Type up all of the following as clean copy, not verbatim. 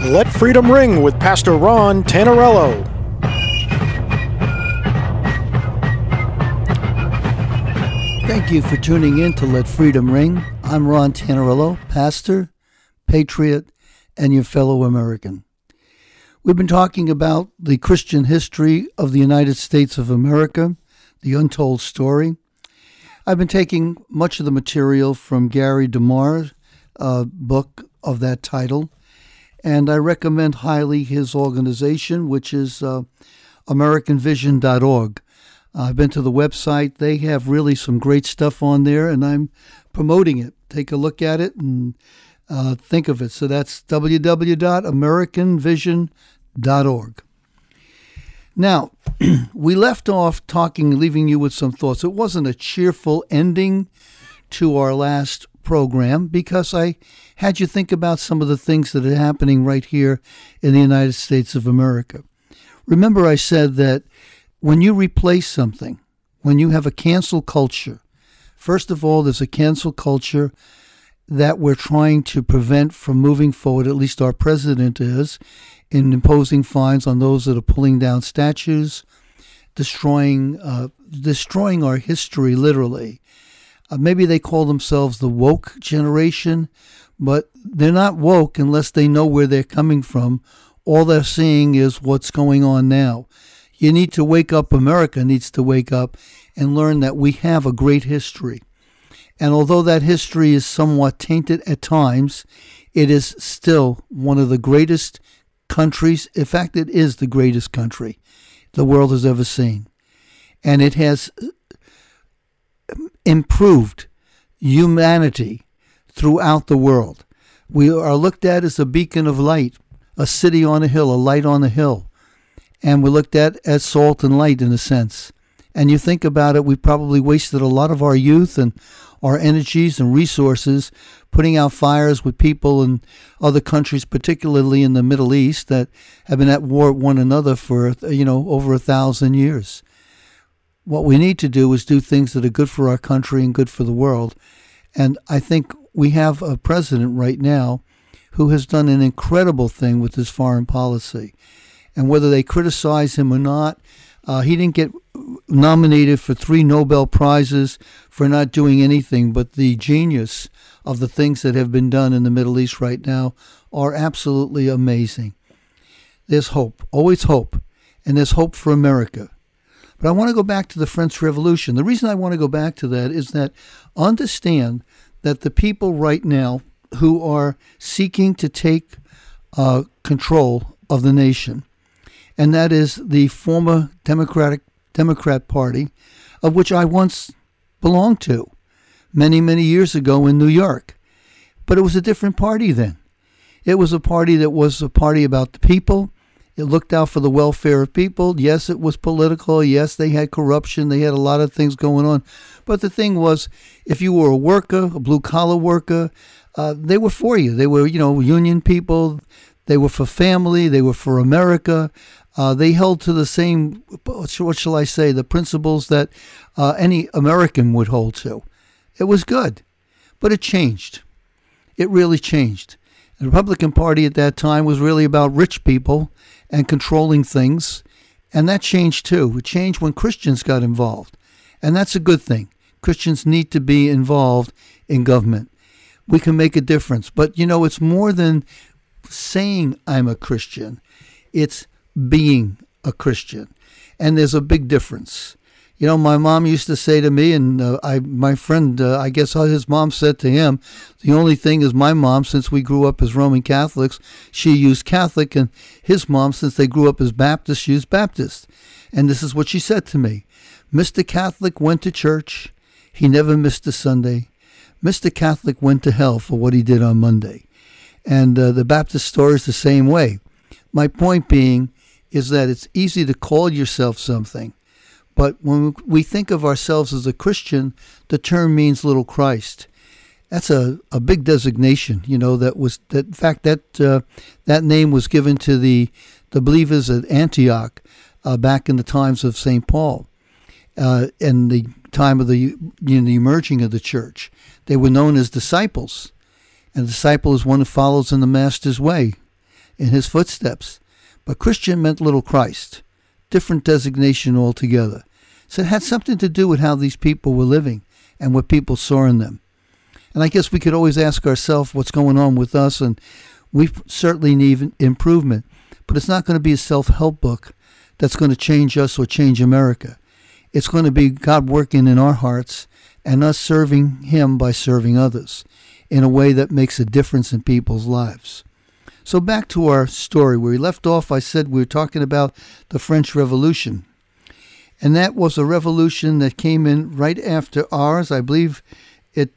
Let Freedom Ring with Pastor Ron Tannerello. Thank you for tuning in to Let Freedom Ring. I'm Ron Tannerello, pastor, patriot, and your fellow American. We've been talking about the Christian history of the United States of America, the untold story. I've been taking much of the material from Gary DeMar's book of that title, and I recommend highly his organization, which is AmericanVision.org. I've been to the website. They have really some great stuff on there, and I'm promoting it. Take a look at it and think of it. So that's www.AmericanVision.org. Now, we left off leaving you with some thoughts. It wasn't a cheerful ending to our last program because I had you think about some of the things that are happening right here in the United States of America. Remember, I said that when you replace something, when you have a cancel culture, first of all, there's a cancel culture that we're trying to prevent from moving forward, at least our president is, in imposing fines on those that are pulling down statues, destroying our history, literally. Maybe they call themselves the woke generation, but they're not woke unless they know where they're coming from. All they're seeing is what's going on now. You need to wake up. America needs to wake up and learn that we have a great history. And although that history is somewhat tainted at times, it is still one of the greatest countries. In fact, it is the greatest country the world has ever seen. And it has improved humanity throughout the world. We are looked at as a beacon of light, a city on a hill, a light on a hill. And we're looked at as salt and light in a sense. And you think about it, we probably wasted a lot of our youth and our energies and resources putting out fires with people in other countries, particularly in the Middle East, that have been at war with one another for, over 1,000 years. What we need to do is do things that are good for our country and good for the world. And I think we have a president right now who has done an incredible thing with his foreign policy. And whether they criticize him or not, he didn't get nominated for 3 Nobel Prizes for not doing anything, but the genius of the things that have been done in the Middle East right now are absolutely amazing. There's hope, always hope, and there's hope for America. But I want to go back to the French Revolution. The reason I want to go back to that is that understand that the people right now who are seeking to take control of the nation, and that is the former Democrat Party, of which I once belonged to many, many years ago in New York. But it was a different party then. It was a party that was a party about the people. It looked out for the welfare of people. Yes, it was political. Yes, they had corruption. They had a lot of things going on. But the thing was, if you were a worker, a blue-collar worker, they were for you. They were, union people. They were for family. They were for America. They held to the same, what shall I say, the principles that any American would hold to. It was good, but it changed. It really changed. The Republican Party at that time was really about rich people and controlling things, and that changed too. It changed when Christians got involved, and that's a good thing. Christians need to be involved in government. We can make a difference, but it's more than saying I'm a Christian. It's being a Christian, and there's a big difference. My mom used to say to me, and my friend, I guess his mom said to him, the only thing is my mom, since we grew up as Roman Catholics, she used Catholic, and his mom, since they grew up as Baptist, she used Baptist. And this is what she said to me. Mr. Catholic went to church. He never missed a Sunday. Mr. Catholic went to hell for what he did on Monday. And the Baptist story is the same way. My point being is that it's easy to call yourself something. But when we think of ourselves as a Christian, the term means little Christ. That's a big designation, that name was given to the believers at Antioch back in the times of St. Paul, in the time of the emerging of the church. They were known as disciples, and a disciple is one who follows in the master's way. in his footsteps. But Christian meant little Christ. Different designation altogether. So it had something to do with how these people were living and what people saw in them. And I guess we could always ask ourselves what's going on with us, and we certainly need improvement. But it's not going to be a self-help book that's going to change us or change America. It's going to be God working in our hearts and us serving him by serving others in a way that makes a difference in people's lives. So back to our story. Where we left off, I said we were talking about the French Revolution. And that was a revolution that came in right after ours. I believe it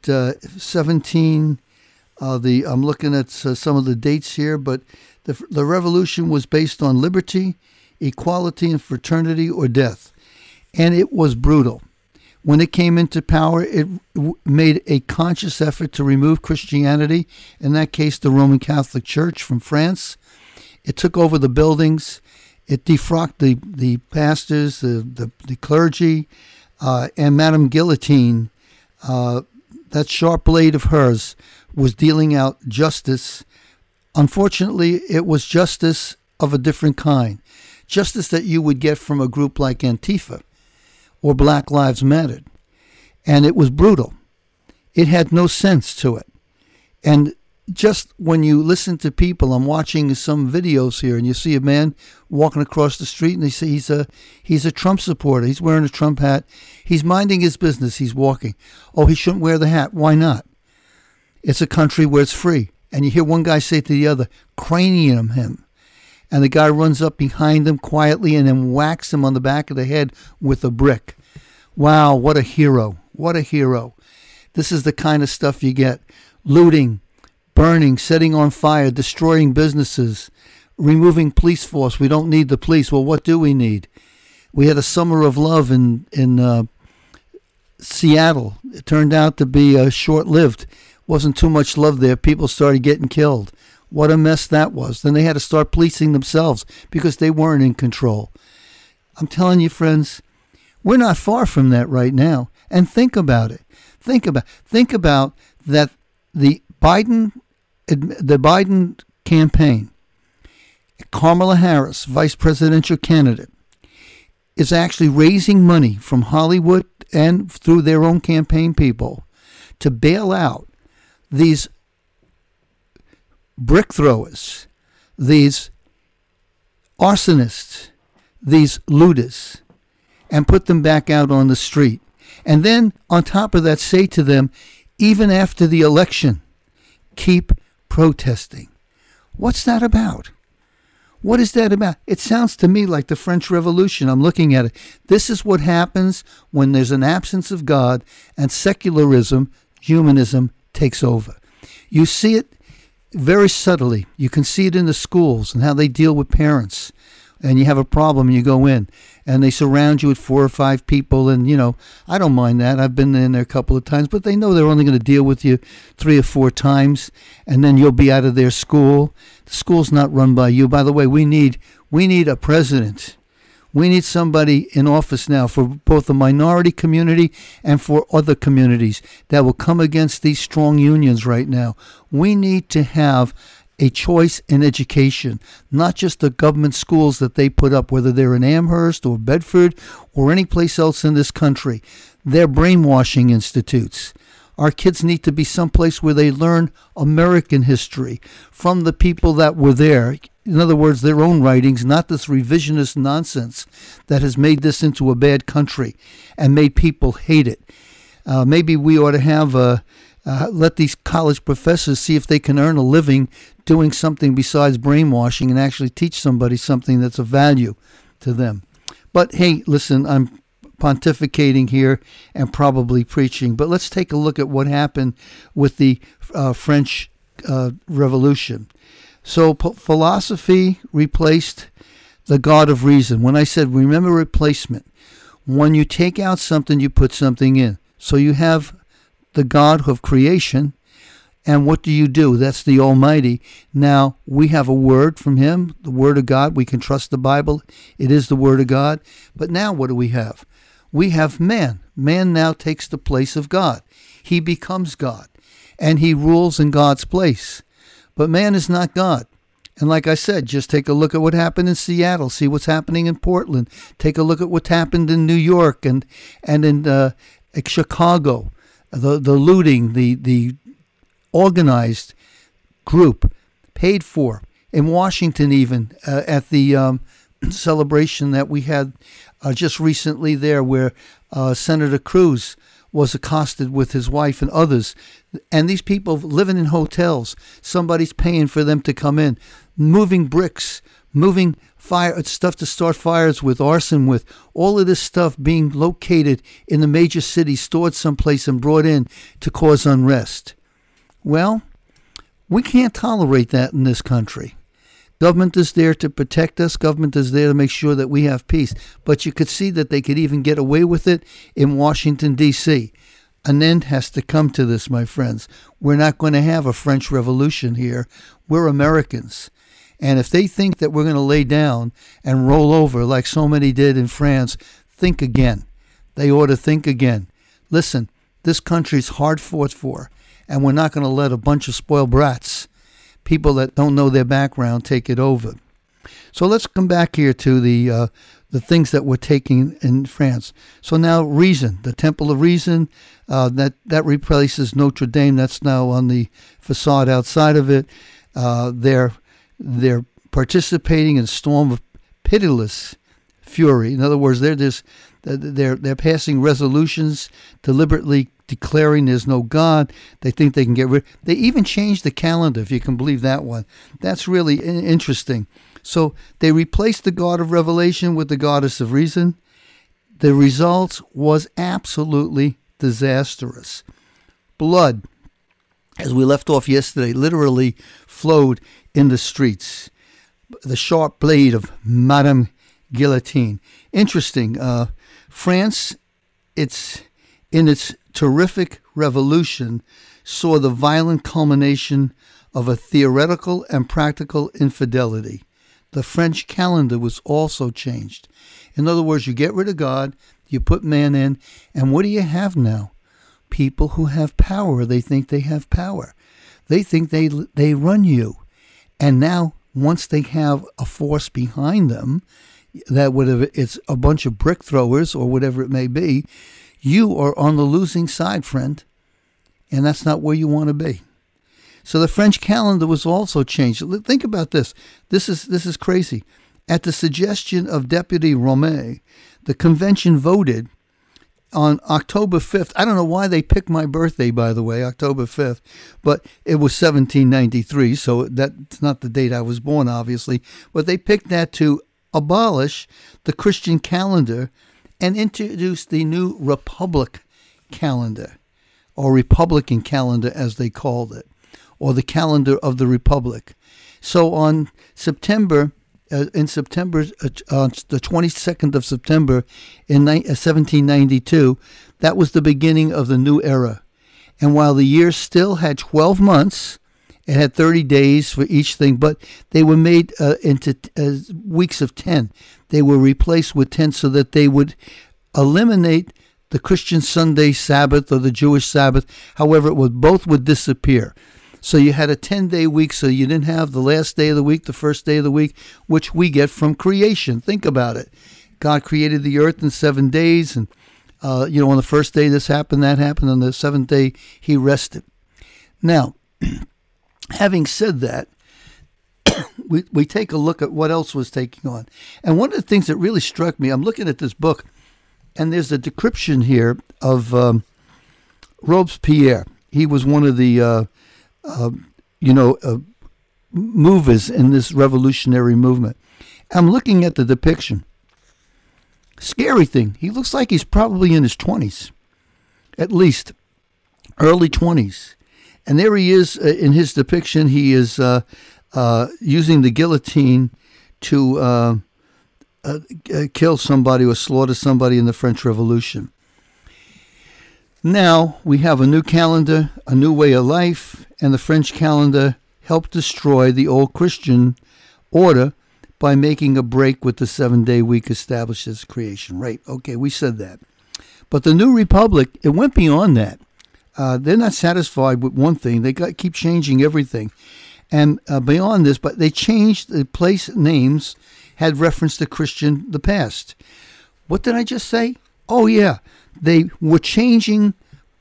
17, I'm looking at some of the dates here, but the revolution was based on liberty, equality, and fraternity or death. And it was brutal. When it came into power, it made a conscious effort to remove Christianity, in that case the Roman Catholic Church, from France. It took over the buildings. It defrocked the pastors, the clergy, and Madame Guillotine, that sharp blade of hers, was dealing out justice. Unfortunately, it was justice of a different kind. Justice that you would get from a group like Antifa or Black Lives Matter. And it was brutal. It had no sense to it. And just when you listen to people, I'm watching some videos here, and you see a man walking across the street, and they say he's a Trump supporter. He's wearing a Trump hat. He's minding his business. He's walking. Oh, he shouldn't wear the hat. Why not? It's a country where it's free. And you hear one guy say to the other, cranium him. And the guy runs up behind him quietly and then whacks him on the back of the head with a brick. Wow, what a hero. What a hero. This is the kind of stuff you get. Looting, burning, setting on fire, destroying businesses, removing police force. We don't need the police. Well, what do we need? We had a summer of love in Seattle. It turned out to be short-lived. Wasn't too much love there. People started getting killed. What a mess that was. Then they had to start policing themselves because they weren't in control. I'm telling you, friends, we're not far from that right now. And think about it. Think about that. The Biden campaign, Kamala Harris, vice presidential candidate, is actually raising money from Hollywood and through their own campaign people to bail out these brick throwers, these arsonists, these looters, and put them back out on the street. And then on top of that, say to them, even after the election, keep protesting. What's that about? What is that about? It sounds to me like the French Revolution. I'm looking at it. This is what happens when there's an absence of God and secularism, humanism takes over. You see it very subtly. You can see it in the schools and how they deal with parents. And you have a problem and you go in and they surround you with 4 or 5 people. And, I don't mind that. I've been in there a couple of times, but they know they're only going to deal with you 3 or 4 times and then you'll be out of their school. The school's not run by you. By the way, we need a president. We need somebody in office now for both the minority community and for other communities that will come against these strong unions right now. We need to have a choice in education, not just the government schools that they put up, whether they're in Amherst or Bedford or any place else in this country. They're brainwashing institutes. Our kids need to be someplace where they learn American history from the people that were there. In other words, their own writings, not this revisionist nonsense that has made this into a bad country and made people hate it. Maybe we ought to have let these college professors see if they can earn a living doing something besides brainwashing and actually teach somebody something that's of value to them. But hey, listen, I'm pontificating here and probably preaching, but let's take a look at what happened with the French Revolution. So philosophy replaced the God of reason. When I said, remember replacement, when you take out something, you put something in. So you have the God of creation, and what do? That's the Almighty. Now, we have a word from Him, the Word of God. We can trust the Bible. It is the Word of God. But now what do we have? We have man. Man now takes the place of God. He becomes God, and he rules in God's place. But man is not God. And like I said, just take a look at what happened in Seattle. See what's happening in Portland. Take a look at what happened in New York and in Chicago. The looting, the organized group, paid for. In Washington even, at the celebration that we had just recently there, where Senator Cruz was accosted with his wife and others. And these people living in hotels, somebody's paying for them to come in, moving bricks, moving fire stuff to start fires with, arson with, all of this stuff being located in the major cities, stored someplace and brought in to cause unrest. Well, we can't tolerate that in this country. Government is there to protect us. Government is there to make sure that we have peace. But you could see that they could even get away with it in Washington, D.C. An end has to come to this, my friends. We're not going to have a French Revolution here. We're Americans. And if they think that we're going to lay down and roll over like so many did in France, think again. They ought to think again. Listen, this country's hard fought for, and we're not going to let a bunch of spoiled brats, people that don't know their background, take it over. So let's come back here to the things that we're taking in France. So now Reason, the Temple of Reason, that replaces Notre Dame. That's now on the facade outside of it. They're participating in a storm of pitiless fury. In other words, they're passing resolutions deliberately declaring there's no God. They think they can get rid. They even changed the calendar, if you can believe that one. That's really interesting. So they replaced the God of Revelation with the Goddess of Reason. The result was absolutely disastrous. Blood, as we left off yesterday, literally flowed in the streets. The sharp blade of Madame Guillotine. Interesting. France, in its terrific revolution, saw the violent culmination of a theoretical and practical infidelity. The French calendar was also changed. In other words, you get rid of God, you put man in, and what do you have now? People who have power. They think they have power. They think they run you. And now, once they have a force behind them, it's a bunch of brick throwers or whatever it may be, you are on the losing side, friend. And that's not where you want to be. So the French calendar was also changed. Think about this. This is crazy. At the suggestion of Deputy Romet, the convention voted on October 5th. I don't know why they picked my birthday, by the way, October 5th, but it was 1793, so that's not the date I was born, obviously. But they picked that to abolish the Christian calendar and introduce the new Republic calendar, or Republican calendar as they called it, or the calendar of the Republic. So on September, on the 22nd of September in 1792, that was the beginning of the new era. And while the year still had 12 months, it had 30 days for each thing, but they were made into weeks of 10. They were replaced with 10 so that they would eliminate the Christian Sunday Sabbath or the Jewish Sabbath. However, both would disappear. So you had a 10-day week, so you didn't have the last day of the week, the first day of the week, which we get from creation. Think about it. God created the earth in 7 days, and on the first day this happened, that happened. On the seventh day, he rested. Now, having said that, we take a look at what else was taking on. And one of the things that really struck me, I'm looking at this book, and there's a description here of Robespierre. He was one of the movers in this revolutionary movement. I'm looking at the depiction. Scary thing. He looks like he's probably in his 20s, at least early 20s. And there he is in his depiction. He is using the guillotine to kill somebody or slaughter somebody in the French Revolution. Now we have a new calendar, a new way of life, and the French calendar helped destroy the old Christian order by making a break with the 7-day week established as creation. Right, okay, we said that. But the new republic, it went beyond that. They're not satisfied with one thing. They keep changing everything. And beyond this, but they changed the place names, had reference to the past. What did I just say? Oh, yeah. They were changing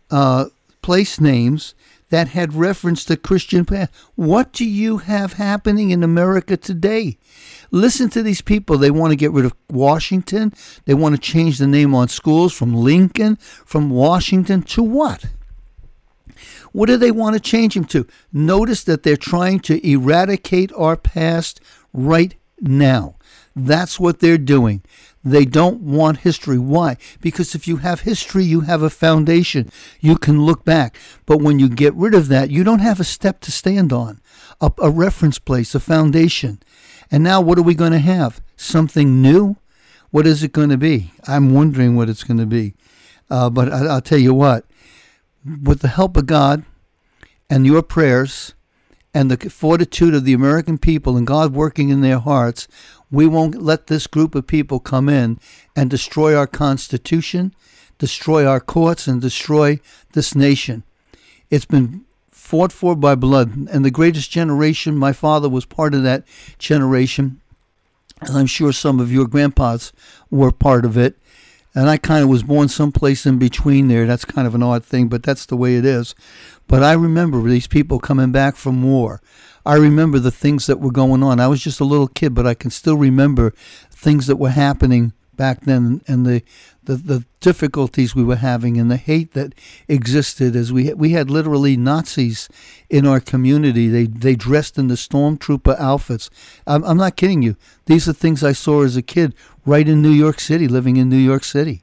place names that had reference to Christian past. What do you have happening in America today? Listen to these people. They want to get rid of Washington. They want to change the name on schools from Lincoln, from Washington to what? What do they want to change them to? Notice that they're trying to eradicate our past right now. That's what they're doing. They don't want history. Why? Because if you have history, you have a foundation. You can look back. But when you get rid of that, you don't have a step to stand on, a reference place, a foundation. And now what are we going to have? Something new? What is it going to be? I'm wondering what it's going to be. But I'll tell you what. With the help of God and your prayers and the fortitude of the American people and God working in their hearts, we won't let this group of people come in and destroy our Constitution, destroy our courts, and destroy this nation. It's been fought for by blood, and the greatest generation, my father was part of that generation, and I'm sure some of your grandpas were part of it. And I kind of was born someplace in between there. That's kind of an odd thing, but that's the way it is. But I remember these people coming back from war. I remember the things that were going on. I was just a little kid, but I can still remember things that were happening back then, and the difficulties we were having, and the hate that existed. As we had literally Nazis in our community. They dressed in the stormtrooper outfits. I'm not kidding you. These are things I saw as a kid right in New York City, living in New York City.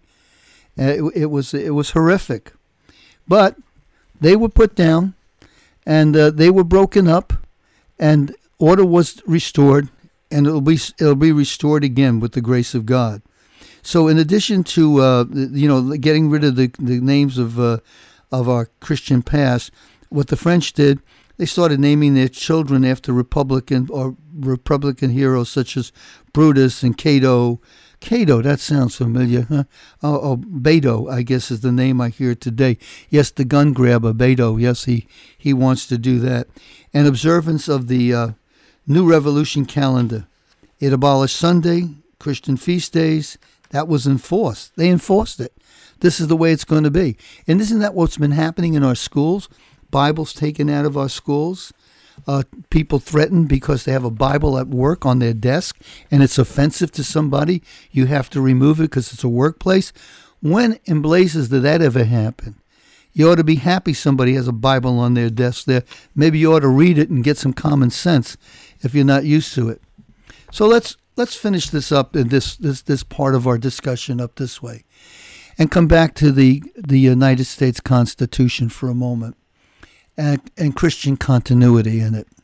It was horrific, but they were put down, and they were broken up, and order was restored, and it'll be restored again with the grace of God. So, in addition to getting rid of the names of our Christian past, what the French did, they started naming their children after Republican heroes such as Brutus and Cato. Cato, that sounds familiar, huh? Oh, Beto, I guess, is the name I hear today. Yes, the gun grabber, Beto. Yes, he wants to do that. And observance of the New Revolution calendar. It abolished Sunday, Christian feast days. That was enforced. They enforced it. This is the way it's going to be. And isn't that what's been happening in our schools? Bibles taken out of our schools. People threatened because they have a Bible at work on their desk and it's offensive to somebody. You have to remove it because it's a workplace. When in blazes did that ever happen? You ought to be happy somebody has a Bible on their desk there. Maybe you ought to read it and get some common sense if you're not used to it. So let's finish this up in this part of our discussion up this way and come back to the United States Constitution for a moment. And Christian continuity in it,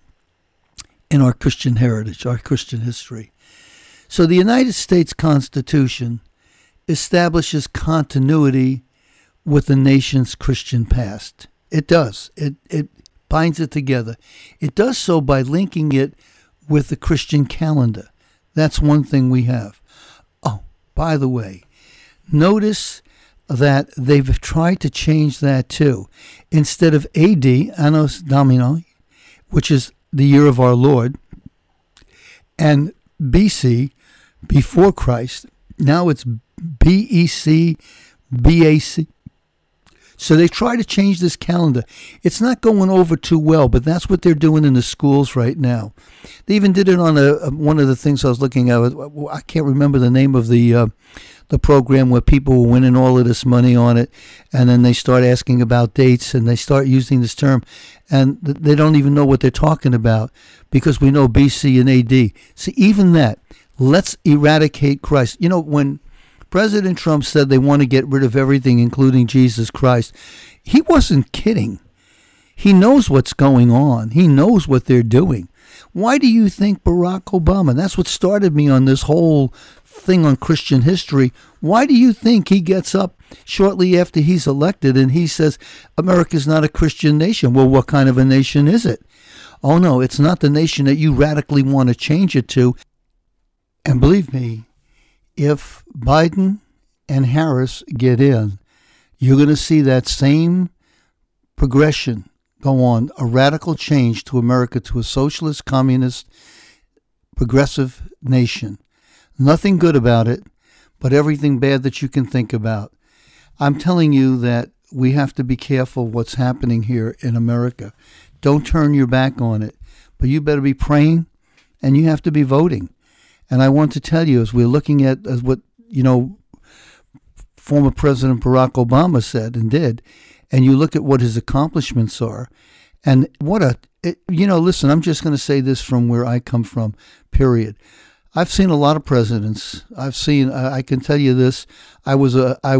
in our Christian heritage, our Christian history. So the United States Constitution establishes continuity with the nation's Christian past. It does. It binds it together. It does so by linking it with the Christian calendar. That's one thing we have. Oh, by the way, notice that they've tried to change that too. Instead of AD, Annos Domini, which is the year of our Lord, and BC, before Christ, now it's BEC, BAC. So they try to change this calendar. It's not going over too well, but that's what they're doing in the schools right now. They even did it on one of the things I was looking at. I can't remember the name of the program where people were winning all of this money on it, and then they start asking about dates, and they start using this term, and they don't even know what they're talking about because we know BC and AD. See, even that, let's eradicate Christ. You know, when President Trump said they want to get rid of everything, including Jesus Christ, he wasn't kidding. He knows what's going on. He knows what they're doing. Why do you think Barack Obama, that's what started me on this whole thing on Christian history, why do you think he gets up shortly after he's elected and he says America's not a Christian nation? Well, what kind of a nation is it? Oh no, it's not the nation that you radically want to change it to. And believe me, if Biden and Harris get in, you're going to see that same progression go on a radical change to America to a socialist, communist, progressive nation. Nothing good about it, but everything bad that you can think about. I'm telling you that we have to be careful what's happening here in America. Don't turn your back on it, but you better be praying, and you have to be voting. And I want to tell you, as we're looking at what, former President Barack Obama said and did, and you look at what his accomplishments are, and listen, I'm just going to say this from where I come from, period. I've seen a lot of presidents. I can tell you this, I was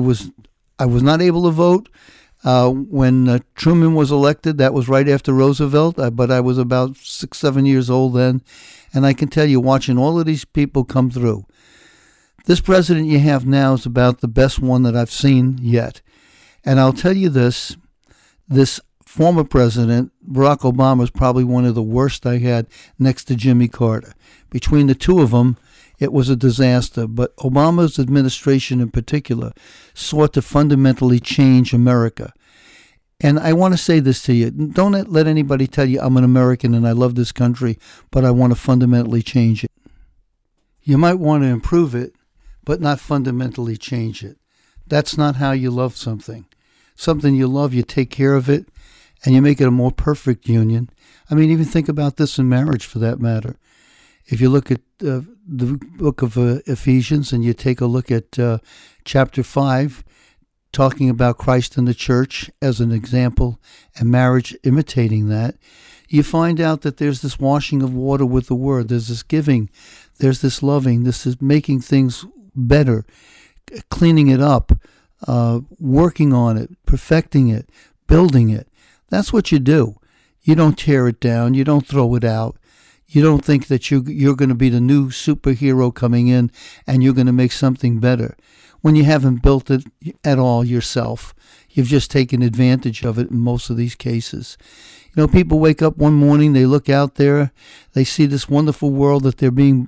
not able to vote when Truman was elected. That was right after Roosevelt, but I was about 6, 7 years old then. And I can tell you, watching all of these people come through, this president you have now is about the best one that I've seen yet. And I'll tell you this former president, Barack Obama, is probably one of the worst I had next to Jimmy Carter. Between the two of them, it was a disaster. But Obama's administration in particular sought to fundamentally change America. And I want to say this to you. Don't let anybody tell you I'm an American and I love this country, but I want to fundamentally change it. You might want to improve it, but not fundamentally change it. That's not how you love something. Something you love, you take care of it, and you make it a more perfect union. I mean, even think about this in marriage, for that matter. If you look at the book of Ephesians and you take a look at chapter 5, talking about Christ and the church as an example, and marriage imitating that, you find out that there's this washing of water with the word. There's this giving. There's this loving. This is making things better, cleaning it up, working on it, perfecting it, building it. That's what you do. You don't tear it down. You don't throw it out. You don't think that you're going to be the new superhero coming in and you're going to make something better when you haven't built it at all yourself. You've just taken advantage of it in most of these cases. People wake up one morning, they look out there, they see this wonderful world that they're being,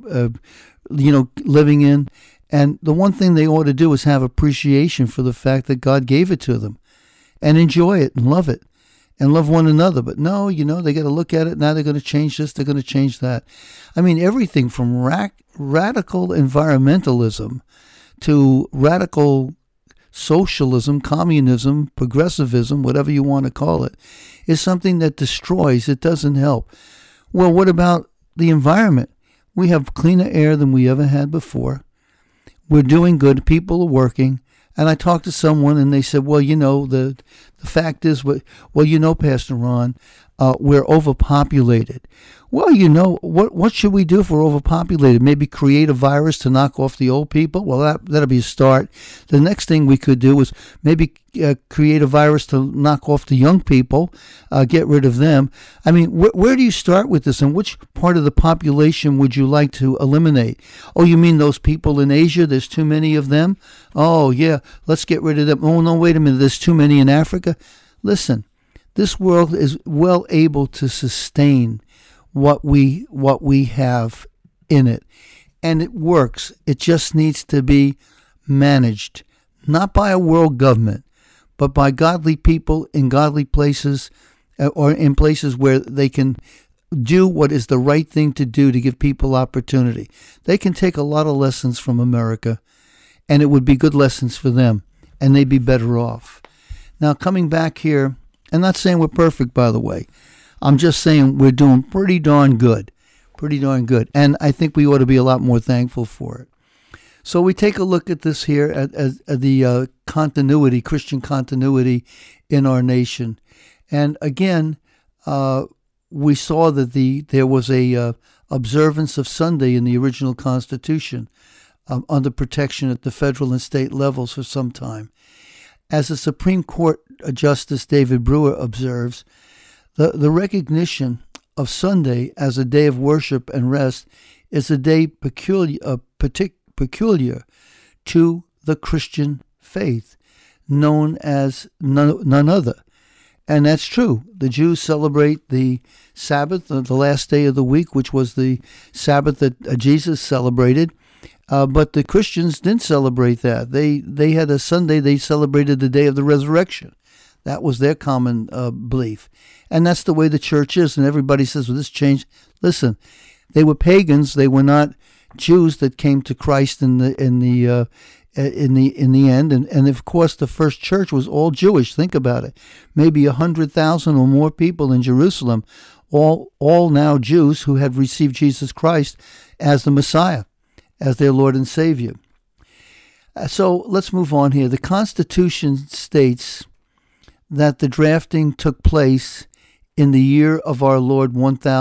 living in. And the one thing they ought to do is have appreciation for the fact that God gave it to them and enjoy it and love it. And love one another. But no, they got to look at it. Now they're going to change this. They're going to change that. I mean, everything from radical environmentalism to radical socialism, communism, progressivism, whatever you want to call it, is something that destroys. It doesn't help. Well, what about the environment? We have cleaner air than we ever had before. We're doing good. People are working. And I talked to someone and they said, well, the fact is, Pastor Ron, we're overpopulated. Well, what should we do if we're overpopulated? Maybe create a virus to knock off the old people? Well, that'll be a start. The next thing we could do is maybe create a virus to knock off the young people, get rid of them. I mean, where do you start with this, and which part of the population would you like to eliminate? Oh, you mean those people in Asia? There's too many of them? Oh, yeah, let's get rid of them. Oh, no, wait a minute, there's too many in Africa? Listen, this world is well able to sustain what we have in it, and it works. It just needs to be managed, not by a world government, but by godly people in godly places, or in places where they can do what is the right thing to do to give people opportunity. They can take a lot of lessons from America, and it would be good lessons for them, and they'd be better off. Now, coming back here, I'm not saying we're perfect, by the way. I'm just saying we're doing pretty darn good. And I think we ought to be a lot more thankful for it. So we take a look at this here, at the continuity, Christian continuity in our nation. And again, we saw that there was a observance of Sunday in the original Constitution under protection at the federal and state levels for some time. As the Supreme Court Justice David Brewer observes, the recognition of Sunday as a day of worship and rest is a day peculiar to the Christian faith, known as none other. And that's true. The Jews celebrate the Sabbath, the last day of the week, which was the Sabbath that Jesus celebrated. But the Christians didn't celebrate that. They had a Sunday, they celebrated the day of the resurrection. That was their common belief. And that's the way the church is. And everybody says, well, this changed. Listen, they were pagans. They were not Jews that came to Christ in the end. And of course, the first church was all Jewish. Think about it. Maybe 100,000 or more people in Jerusalem, all now Jews who had received Jesus Christ as the Messiah, as their Lord and Savior. So let's move on here. The Constitution states that the drafting took place in the year of our Lord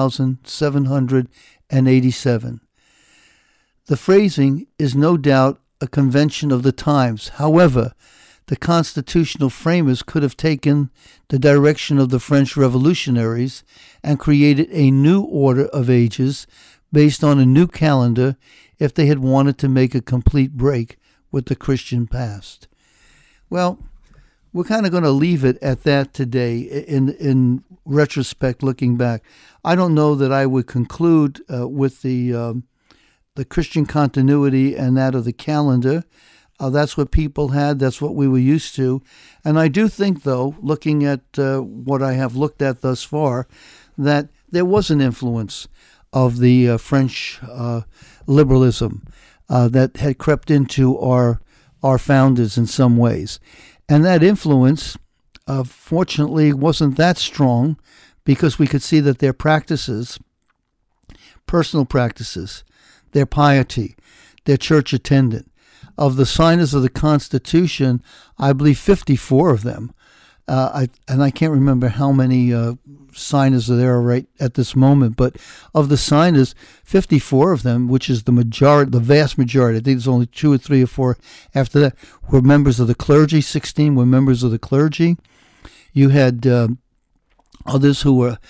1787. The phrasing is no doubt a convention of the times. However, the constitutional framers could have taken the direction of the French revolutionaries and created a new order of ages based on a new calendar if they had wanted to make a complete break with the Christian past. Well, we're kind of going to leave it at that today in retrospect, looking back. I don't know that I would conclude with the Christian continuity and that of the calendar. That's what people had. That's what we were used to. And I do think, though, looking at what I have looked at thus far, that there was an influence of the French liberalism that had crept into our founders in some ways. And that influence, fortunately, wasn't that strong because we could see that their practices, personal practices, their piety, their church attendance, of the signers of the Constitution, I believe 54 of them, I can't remember how many signers are there right at this moment, but of the signers, 54 of them, which is the vast majority, I think there's only 2 or 3 or 4 after that, were members of the clergy. 16 were members of the clergy. You had others who were,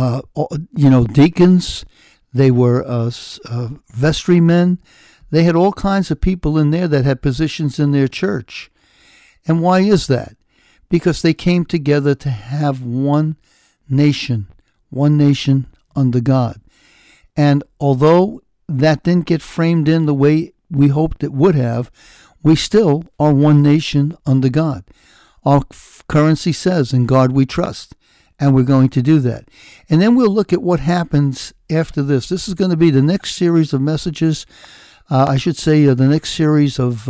deacons. They were vestrymen. They had all kinds of people in there that had positions in their church. And why is that? Because they came together to have one nation under God. And although that didn't get framed in the way we hoped it would have, we still are one nation under God. Our currency says, "In God we trust," and we're going to do that. And then we'll look at what happens after this. This is going to be the next series of messages. The next series of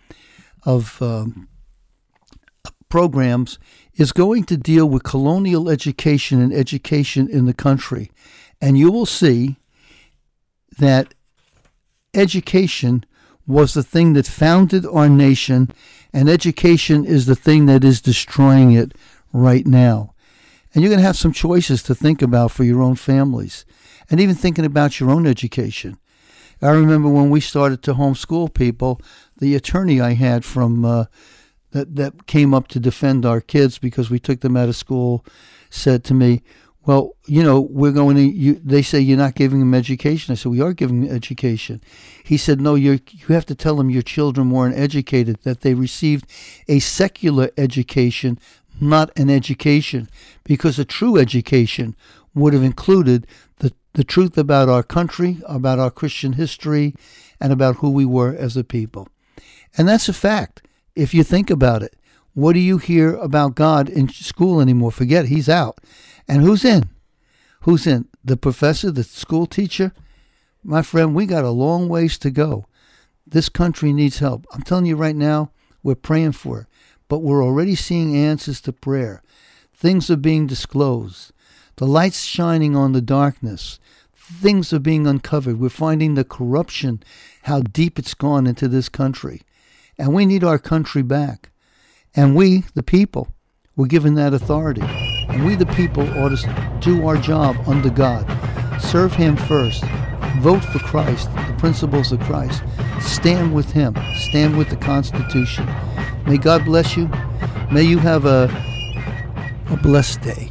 programs is going to deal with colonial education and education in the country. And you will see that education was the thing that founded our nation, and education is the thing that is destroying it right now. And you're going to have some choices to think about for your own families, and even thinking about your own education. I remember when we started to homeschool people, the attorney I had from that came up to defend our kids because we took them out of school said to me, "Well, we're going to. They say you're not giving them education." I said, "We are giving them education." He said, "No, you have to tell them your children weren't educated, that they received a secular education, not an education, because a true education would have included the truth about our country, about our Christian history, and about who we were as a people." And that's a fact. If you think about it, what do you hear about God in school anymore? Forget it, he's out. And who's in? Who's in? The professor, the school teacher? My friend, we got a long ways to go. This country needs help. I'm telling you right now, we're praying for it. But we're already seeing answers to prayer. Things are being disclosed. The light's shining on the darkness. Things are being uncovered. We're finding the corruption, how deep it's gone into this country. And we need our country back. And we, the people, were given that authority. And we, the people, ought to do our job under God. Serve Him first. Vote for Christ, the principles of Christ. Stand with Him. Stand with the Constitution. May God bless you. May you have a blessed day.